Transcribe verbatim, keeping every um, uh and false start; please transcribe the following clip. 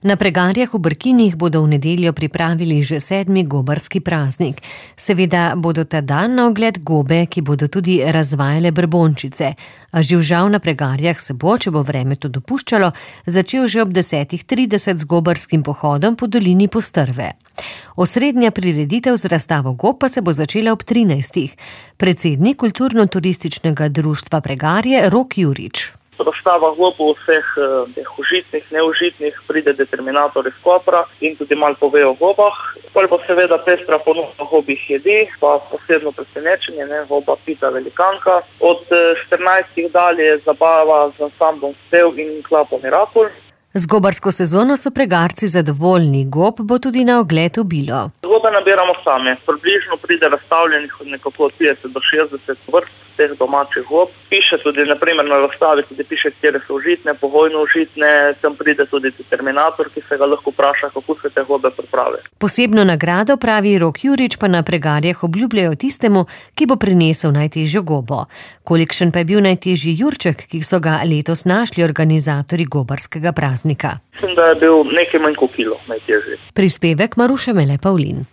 Na Pregarjah v Brkinih bodo v nedeljo pripravili že sedmi gobarski praznik. Seveda bodo ta dan na ogled gobe, ki bodo tudi razvajale brbončice. A živžav na Pregarjah se bo, če bo vreme to dopuščalo, začel že ob desetih trideset z gobarskim pohodom po dolini Postrve. Osrednja prireditev z razstavo gob pa se bo začela ob trinajstih. Predsednik kulturno-turističnega društva Pregarje Rok Jurič. Razstava gob v vseh teh užitnih, neužitnih, pride determinator iz Kopra in tudi malo pove o gobah. Potem bo seveda pestra ponudba gobih jedi, pa posebno presenečenje, ne, goba pita velikanka. Od štirinajstih dalje je zabava z ansamblom Spev in Klapo Mirakul. Z gobarsko sezono so Pregarci zadovoljni, gob bo tudi na ogled obilo. Gobe nabiramo sami. Približno pride razstavljenih od nekako od trideset do šestdeset vrst teh domačih gob. Piše tudi, na primer na razstavi, tudi piše, katere so užitne, povojno užitne, tam pride tudi determinator, ki se ga lahko vpraša, kako se te gobe pripravi. Posebno nagrado, pravi Rok Jurič, pa na Pregarjah obljubljajo tistemu, ki bo prinesel najtežjo gobo. Kolikšen pa je bil najtežji jurček, ki so ga letos našli organizatorji gobarskega praznika? Mislim, da je bil nekaj manj kot kilo najtežji. Prispevek Maruše Mele Pavlin.